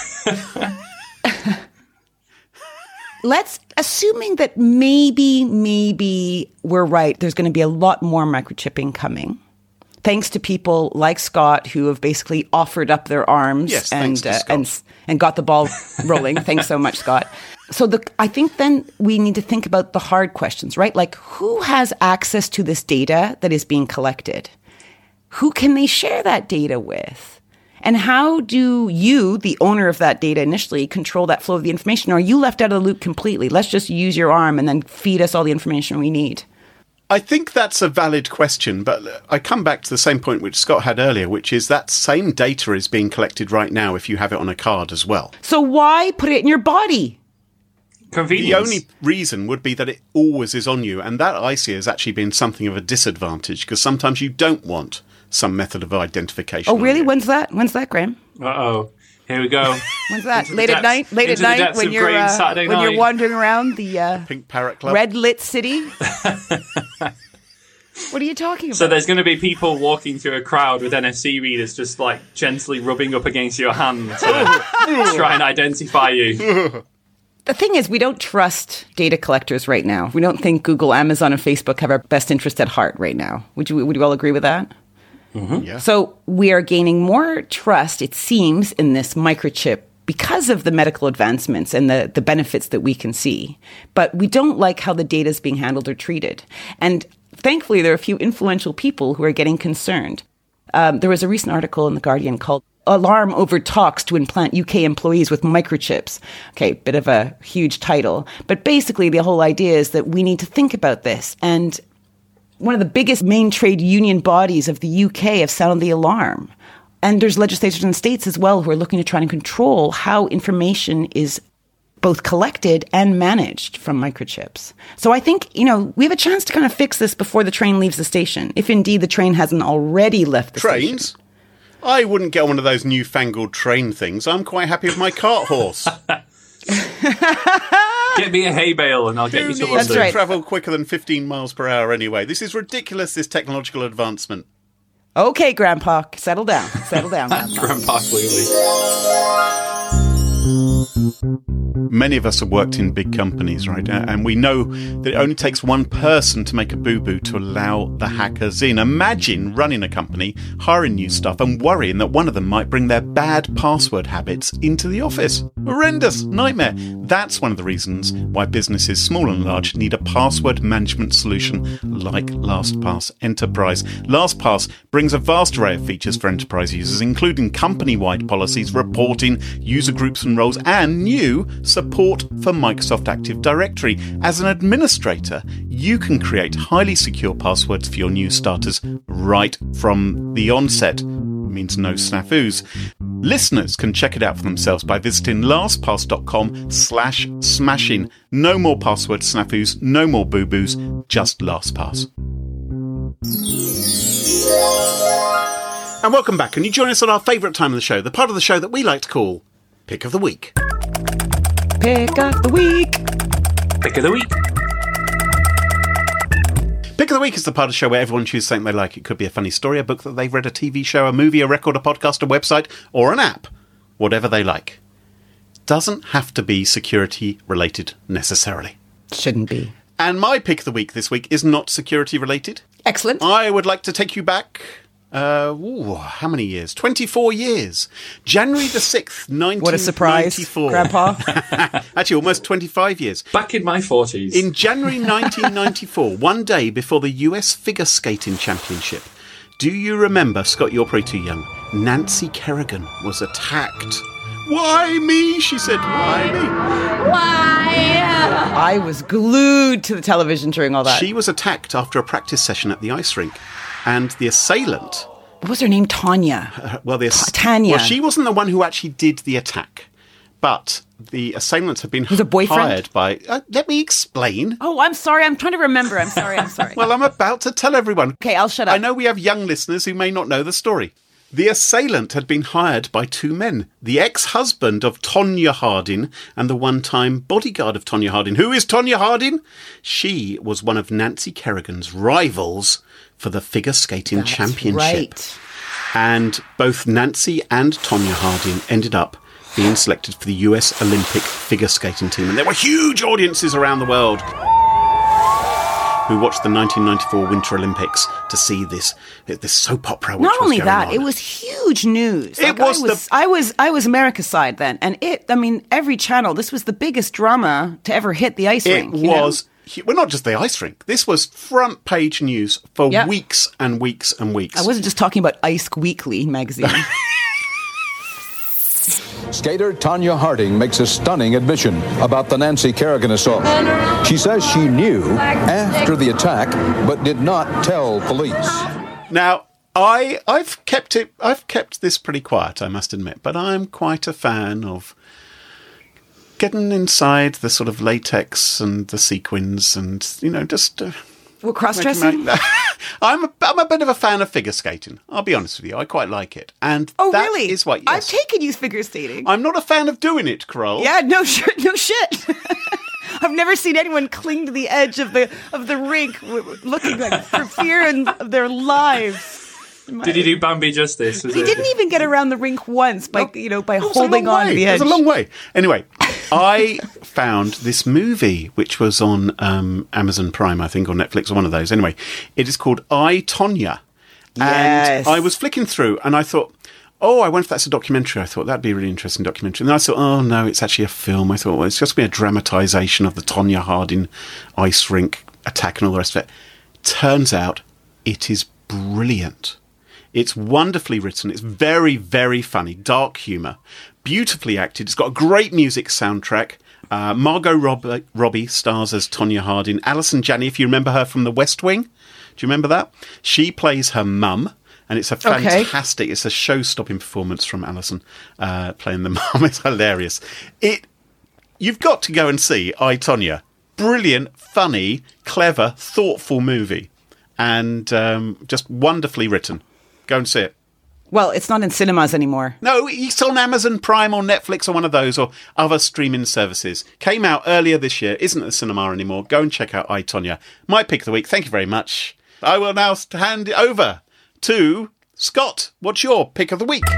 Assuming that maybe we're right, there's going to be a lot more microchipping coming. Thanks to people like Scott who have basically offered up their arms and got the ball rolling. Thanks so much, Scott. So I think then we need to think about the hard questions, right? Like who has access to this data that is being collected? Who can they share that data with? And how do you, the owner of that data initially, control that flow of the information? Or are you left out of the loop completely? Let's just use your arm and then feed us all the information we need. I think that's a valid question, but I come back to the same point which Scott had earlier, which is that same data is being collected right now if you have it on a card as well. So why put it in your body? Convenience. The only reason would be that it always is on you, and that I see has actually been something of a disadvantage, because sometimes you don't want some method of identification. Oh, really? When's that, Graham? Uh-oh. Here we go. When's that? Late at night when you're wandering around the Pink Parrot Club, red lit city. What are you talking about? So there's going to be people walking through a crowd with NFC readers just like gently rubbing up against your hand to try and identify you. The thing is, we don't trust data collectors right now. We don't think Google, Amazon, and Facebook have our best interest at heart right now. Would you all agree with that? Mm-hmm. Yeah. So we are gaining more trust, it seems, in this microchip because of the medical advancements and the benefits that we can see. But we don't like how the data is being handled or treated. And thankfully, there are a few influential people who are getting concerned. There was a recent article in The Guardian called Alarm Over Talks to Implant UK Employees with Microchips. Okay, bit of a huge title. But basically, the whole idea is that we need to think about this. And one of the biggest main trade union bodies of the UK have sounded the alarm. And there's legislators in the States as well who are looking to try and control how information is both collected and managed from microchips. So I think, we have a chance to kind of fix this before the train leaves the station, if indeed the train hasn't already left the Trains? station. I wouldn't get one of those newfangled train things. I'm quite happy with my cart horse. Get me a hay bale and I'll get you to London. That's right. Travel quicker than 15 miles per hour anyway. This is ridiculous, this technological advancement. Okay, Grandpa, settle down. Settle down, Grandpa. Grandpa Clearly. Many of us have worked in big companies, right? And we know that it only takes one person to make a boo-boo to allow the hackers in. Imagine running a company, hiring new staff, and worrying that one of them might bring their bad password habits into the office. Horrendous. Nightmare. That's one of the reasons why businesses, small and large, need a password management solution like LastPass Enterprise. LastPass brings a vast array of features for enterprise users, including company-wide policies, reporting, user groups and roles, and new support for Microsoft Active Directory. As an administrator, you can create highly secure passwords for your new starters right from the onset. Means no snafus. Listeners can check it out for themselves by visiting lastpass.com/smashing. No more password snafus, no more boo-boos, just LastPass. And welcome back, and you join us at our favourite time of the show, the part of the show that we like to call Pick of the Week. Pick of the Week. Pick of the Week. Pick of the Week is the part of the show where everyone chooses something they like. It could be a funny story, a book that they've read, a TV show, a movie, a record, a podcast, a website, or an app. Whatever they like. Doesn't have to be security related necessarily. Shouldn't be. And my pick of the week this week is not security related. Excellent. I would like to take you back, how many years? 24 years. January the 6th, 1994. What a surprise, Grandpa. Actually, almost 25 years. Back in my 40s. In January 1994, one day before the US Figure Skating Championship, do you remember, Scott, you're probably too young, Nancy Kerrigan was attacked. Why me? She said, why me? I was glued to the television during all that. She was attacked after a practice session at the ice rink. And the assailant... What was her name? Tanya. Tanya. Well, she wasn't the one who actually did the attack. But the assailant had been hired by... let me explain. Oh, I'm sorry. I'm trying to remember. I'm sorry. Well, I'm about to tell everyone. Okay, I'll shut up. I know we have young listeners who may not know the story. The assailant had been hired by two men, the ex-husband of Tonya Harding and the one-time bodyguard of Tonya Harding. Who is Tonya Harding? She was one of Nancy Kerrigan's rivals for the figure skating championship. Right. And both Nancy and Tonya Harding ended up being selected for the US Olympic figure skating team. And there were huge audiences around the world who watched the 1994 Winter Olympics to see this soap opera. Which Not was only going that, on. It was huge news. It was I was America's side then, and every channel. This was the biggest drama to ever hit the ice rink. It was. Well, not just the ice rink. This was front page news for weeks and weeks and weeks. I wasn't just talking about Ice Weekly magazine. Skater Tonya Harding makes a stunning admission about the Nancy Kerrigan assault. She says she knew after the attack, but did not tell police. Now, I've kept this pretty quiet, I must admit, but I'm quite a fan of getting inside the sort of latex and the sequins and, just... cross-dressing? I'm a bit of a fan of figure skating. I'll be honest with you. I quite like it. And really? Is what, yes. I've taken you figure skating. I'm not a fan of doing it, Kroll. Yeah, no shit. I've never seen anyone cling to the edge of the rink looking like for fear of their lives. Did he do Bambi justice? He didn't even get around the rink once by holding on to the edge. It was a long way. Anyway, I found this movie, which was on Amazon Prime, I think, or Netflix, or one of those. Anyway, it is called I, Tonya. Yes. And I was flicking through, and I thought, I wonder if that's a documentary. I thought that'd be a really interesting documentary. And then I thought, oh, no, it's actually a film. I thought, well, it's just going to be a dramatisation of the Tonya Harding ice rink attack and all the rest of it. Turns out it is brilliant. It's wonderfully written. It's very, very funny. Dark humour. Beautifully acted. It's got a great music soundtrack. Margot Robbie stars as Tonya Harding. Alison Janney, if you remember her from The West Wing. Do you remember that? She plays her mum. And it's a fantastic, It's a show-stopping performance from Alison playing the mum. It's hilarious. You've got to go and see I, Tonya. Brilliant, funny, clever, thoughtful movie. And just wonderfully written. Go and see it. Well, it's not in cinemas anymore. No, it's on Amazon Prime or Netflix or one of those or other streaming services. Came out earlier this year, isn't at the cinema anymore. Go and check out I, Tonya. My pick of the week. Thank you very much. I will now hand it over to Scott. What's your pick of the week?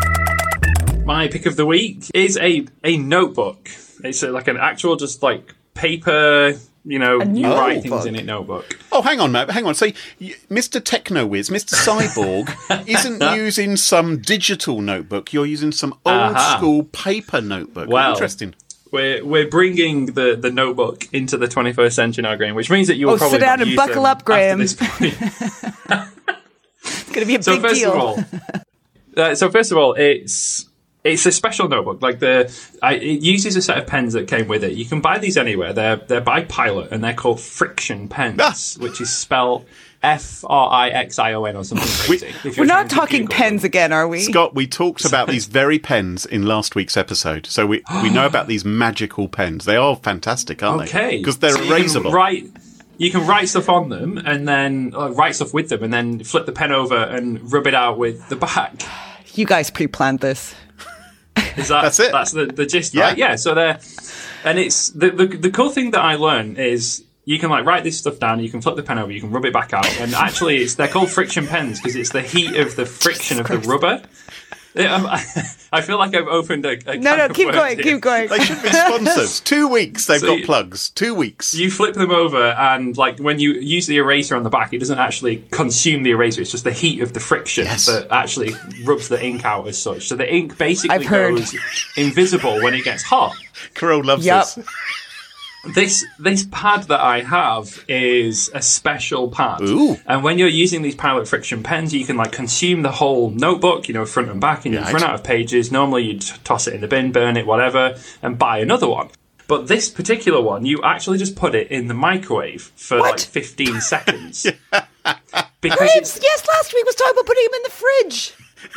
My pick of the week is a notebook. It's like an actual just like paper... you write things in it notebook. Oh, hang on, Matt. Hang on. So, Mr. Techno-Whiz, Mr. Cyborg, isn't using some digital notebook. You're using some old-school paper notebook. Well, interesting. We're bringing the notebook into the 21st century now, Graham, which means that you will probably sit down and buckle up, Graham. It's going to be a big deal. So first of all, it's It's a special notebook. Like it uses a set of pens that came with it. You can buy these anywhere. They're by Pilot, and they're called Friction pens, which is spelled Frixion or something crazy. We're not talking pens again, are we? Scott, we talked about these very pens in last week's episode, so we know about these magical pens. They are fantastic, aren't they? Okay. Because they're erasable. You can write stuff on them, and then write stuff with them, and then flip the pen over and rub it out with the back. You guys pre-planned this. That's it. That's the gist, right? Yeah. So and it's the cool thing that I learned is you can like write this stuff down, you can flip the pen over, you can rub it back out, and actually they're called friction pens because it's the heat of the friction of the rubber. I feel like I've opened a No, keep going. They should be sponsors. 2 weeks, they've got plugs. 2 weeks. You flip them over, and like when you use the eraser on the back, it doesn't actually consume the eraser. It's just the heat of the friction that actually rubs the ink out as such. So the ink basically goes invisible when it gets hot. Carol loves this. This pad that I have is a special pad. Ooh. And when you're using these Pilot Friction pens, you can like consume the whole notebook, front and back, and you run out of pages. Normally you'd toss it in the bin, burn it, whatever, and buy another one. But this particular one, you actually just put it in the microwave for like 15 seconds. Graves, yes, last week was talking about putting him in the fridge.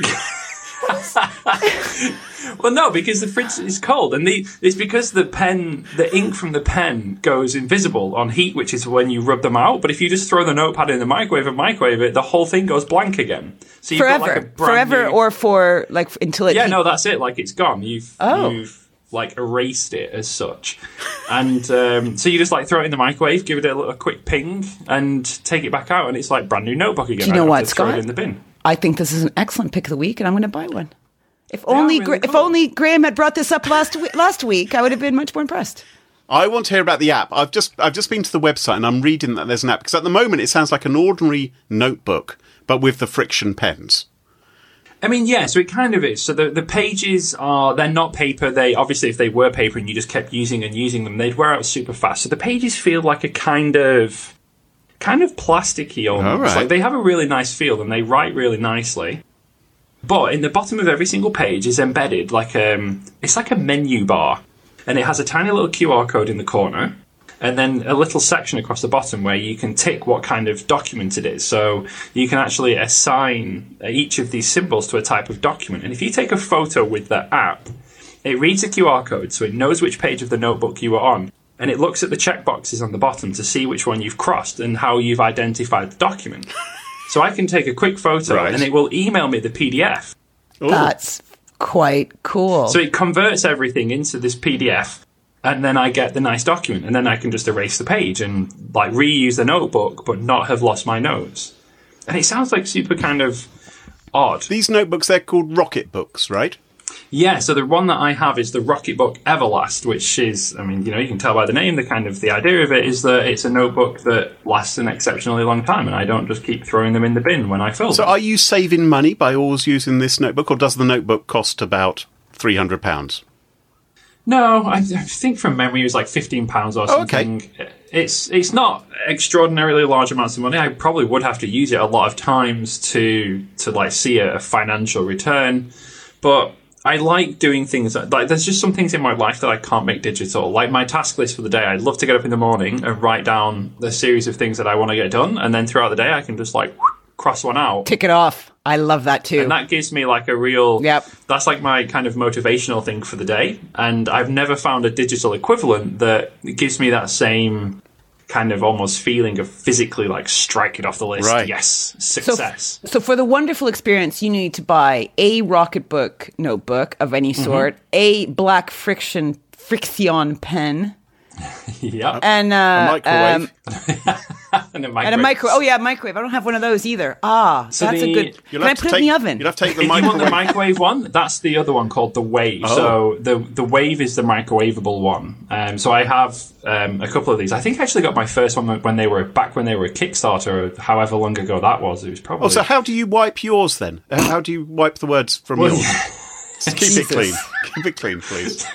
Well, no, because the fridge is cold, and it's because the ink from the pen goes invisible on heat, which is when you rub them out. But if you just throw the notepad in the microwave and microwave it, the whole thing goes blank again. So you've forever, got like a brand new... or for like until it. Yeah, no, that's it. Like it's gone. You've like erased it as such, and so you just like throw it in the microwave, give it a quick ping, and take it back out, and it's like brand new notebook again. Do you know what, Scott? Throw it in the bin. I think this is an excellent pick of the week, and I'm going to buy one. If only Graham had brought this up last week, I would have been much more impressed. I want to hear about the app. I've just been to the website and I'm reading that there's an app because at the moment it sounds like an ordinary notebook, but with the friction pens. I mean, yeah, so it kind of is. So the pages they're not paper. They obviously, if they were paper and you just kept using them, they'd wear out super fast. So the pages feel like a kind of plasticky almost. Right. Like they have a really nice feel and they write really nicely. But in the bottom of every single page is embedded it's like a menu bar, and it has a tiny little QR code in the corner, and then a little section across the bottom where you can tick what kind of document it is. So you can actually assign each of these symbols to a type of document. And if you take a photo with the app, it reads a QR code, so it knows which page of the notebook you are on, and it looks at the checkboxes on the bottom to see which one you've crossed and how you've identified the document. So I can take a quick photo and it will email me the PDF. Ooh. That's quite cool. So it converts everything into this PDF, and then I get the nice document, and then I can just erase the page and like reuse the notebook but not have lost my notes. And it sounds like super kind of odd. These notebooks, they're called Rocket Books, right? Yeah, so the one that I have is the Rocketbook Everlast, which is, I mean, you can tell by the name, the idea of it is that it's a notebook that lasts an exceptionally long time, and I don't just keep throwing them in the bin when I fill them. So are you saving money by always using this notebook, or does the notebook cost about £300? No, I think from memory it was like £15 or something. Okay. It's not extraordinarily large amounts of money. I probably would have to use it a lot of times to like see a financial return, but I like doing things like there's just some things in my life that I can't make digital. Like my task list for the day, I'd love to get up in the morning and write down the series of things that I want to get done, and then throughout the day I can just like cross one out. Tick it off. I love that too. And that gives me like a real... Yep. That's like my kind of motivational thing for the day. And I've never found a digital equivalent that gives me that same kind of almost feeling of physically like strike it off the list. Right. Yes, success. So for the wonderful experience, you need to buy a Rocketbook notebook of any sort, a black friction pen. Yeah. And a microwave. And a microwave. Oh, yeah, microwave. I don't have one of those either. So that's a good... Can I put it in the oven? You'll have to take the if microwave. you want the microwave one, that's the other one called the Wave. Oh. So the Wave is the microwavable one. So I have a couple of these. I think I actually got my first one when they were a Kickstarter, or however long ago that was. It was probably... Oh, so how do you wipe yours then? How do you wipe the words from yours? Keep it clean. Keep it clean, please.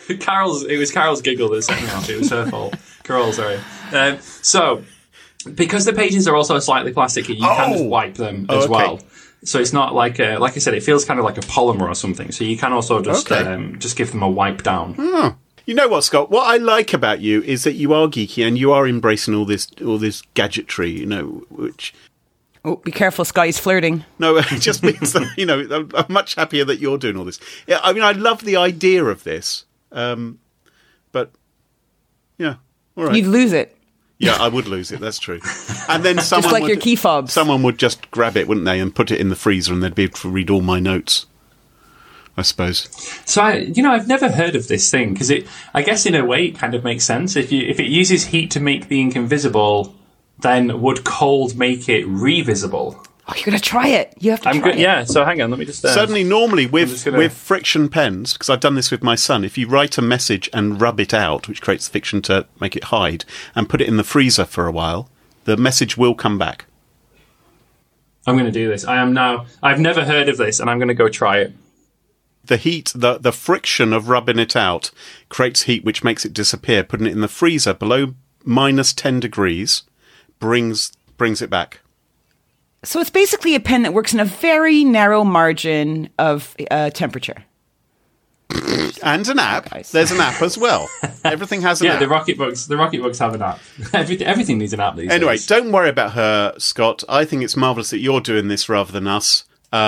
It was Carol's giggle that set me off. It was her fault. Carol, sorry. So, because the pages are also slightly plasticky, you can just wipe them as well. So it's not like I said, it feels kind of like a polymer or something. So you can also just give them a wipe down. Oh. You know what, Scott? What I like about you is that you are geeky and you are embracing all this gadgetry, which... Oh, be careful, Scott, he's flirting. No, it just means that, I'm much happier that you're doing all this. Yeah, I mean, I love the idea of this, but, yeah, all right. You'd lose it. Yeah, I would lose it, that's true. And then someone just like your key fobs. Someone would just grab it, wouldn't they, and put it in the freezer and they'd be able to read all my notes, I suppose. So, I've never heard of this thing, because I guess in a way it kind of makes sense. If it uses heat to make the ink invisible, then would cold make it revisible? Oh, you're going to try it. You have to try it. Yeah, so hang on, let me just... Certainly, normally with friction pens, because I've done this with my son, if you write a message and rub it out, which creates friction to make it hide, and put it in the freezer for a while, the message will come back. I'm going to do this. I've never heard of this, and I'm going to go try it. The heat, the friction of rubbing it out creates heat which makes it disappear. Putting it in the freezer below minus 10 degrees brings it back. So it's basically a pen that works in a very narrow margin of temperature. And an app. There's an app as well. Everything has an app. Yeah, the Rocketbooks have an app. Everything needs an app these Anyway, days. don't worry about her, Scott. I think it's marvellous that you're doing this rather than us.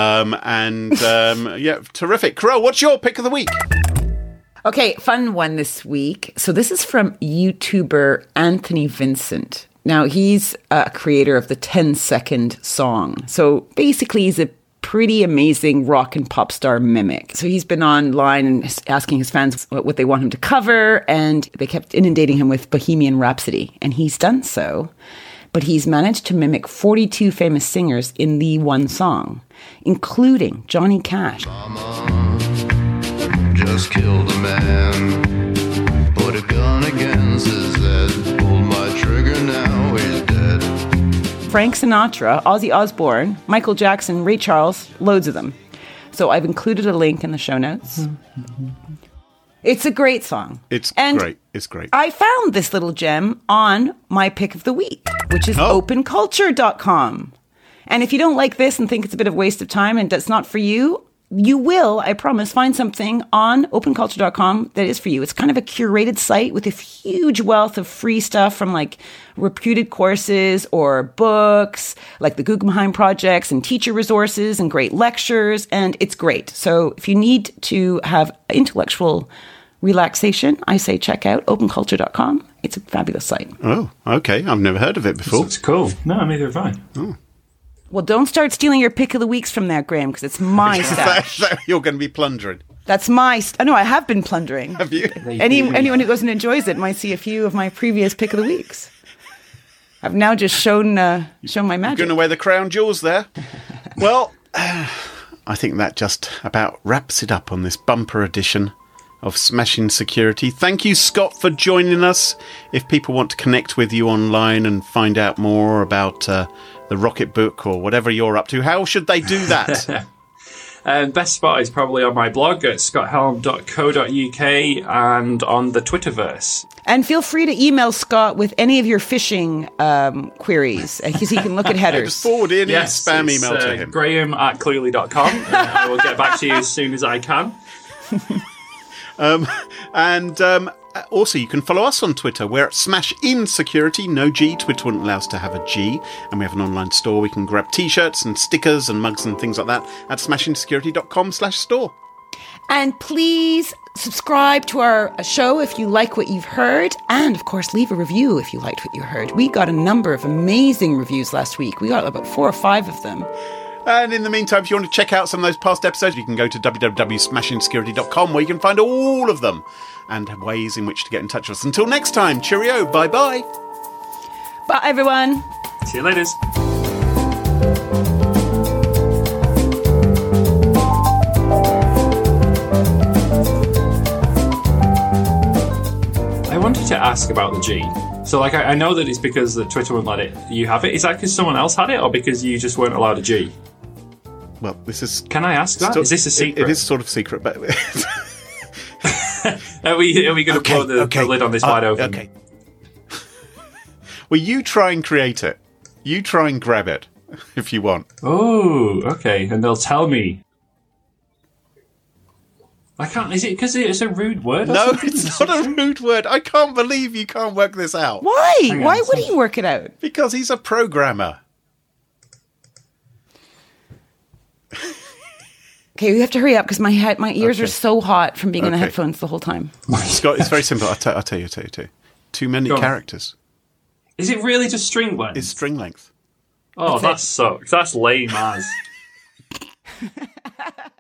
Yeah, terrific. Carole, what's your pick of the week? Okay, fun one this week. So this is from YouTuber Anthony Vincent. Now, he's a creator of the 10-second song. So basically, he's a pretty amazing rock and pop star mimic. So he's been online and asking his fans what they want him to cover, and they kept inundating him with Bohemian Rhapsody. And he's done so. But he's managed to mimic 42 famous singers in the one song, including Johnny Cash. Mama just killed a man, put a gun against his head, pulled my trigger, now he's dead. Frank Sinatra, Ozzy Osbourne, Michael Jackson, Ray Charles, loads of them. So I've included a link in the show notes. It's a great song. It's great. I found this little gem on my pick of the week, which is openculture.com. And if you don't like this and think it's a bit of a waste of time and it's not for you, you will, I promise, find something on openculture.com that is for you. It's kind of a curated site with a huge wealth of free stuff from like reputed courses or books, like the Guggenheim projects and teacher resources and great lectures. And it's great. So if you need to have intellectual relaxation, I say check out openculture.com. It's a fabulous site. Oh, okay. I've never heard of it before. It's cool. No, neither have I. Oh. Well, don't start stealing your pick of the weeks from there, Graham, because it's my stash. You're going to be plundering. That's my... No, I have been plundering. Have you? Anyone who goes and enjoys it might see a few of my previous pick of the weeks. I've now just shown my magic. You're going away the crown jewels there. Well, I think that just about wraps it up on this bumper edition of Smashing Security. Thank you, Scott, for joining us. If people want to connect with you online and find out more about the Rocket Book or whatever you're up to, how should they do that? Best spot is probably on my blog at scotthelm.co.uk and on the Twitterverse. And feel free to email Scott with any of your phishing queries, because he can look at headers. Just forward any spam email to him. Graham@clearly.com. I will get back to you as soon as I can. Also, you can follow us on Twitter. We're at Smash In Security, no G. Twitter wouldn't allow us to have a G. And we have an online store. We can grab T-shirts and stickers and mugs and things like that at smashingsecurity.com/store. And please subscribe to our show if you like what you've heard. And, of course, leave a review if you liked what you heard. We got a number of amazing reviews last week. We got about 4 or 5 of them. And in the meantime, if you want to check out some of those past episodes, you can go to www.smashingsecurity.com, where you can find all of them and ways in which to get in touch with us. Until next time, cheerio, bye-bye. Bye, everyone. See you later. I wanted to ask about the G. So, I know that it's because the Twitter won't let you have it. Is that because someone else had it, or because you just weren't allowed a G? Well, this is... Can I ask that? Is this a secret? It is sort of secret, but... Are we going to blow the lid on this wide open? Okay. Well, you try and create it. You try and grab it. if you want. Oh, okay. And they'll tell me. I can't. Is it because it's a rude word? Or No, something? it's not a rude word. I can't believe you can't work this out. Why? Hang on, Why would he work it out? Because he's a programmer. Okay, we have to hurry up because my ears are so hot from being in the Okay. headphones the whole time. Scott, it's very simple. I'll tell you. Too many Go on. characters. Is it really just string length? It's string length. Oh, that That's it. sucks. That's lame as.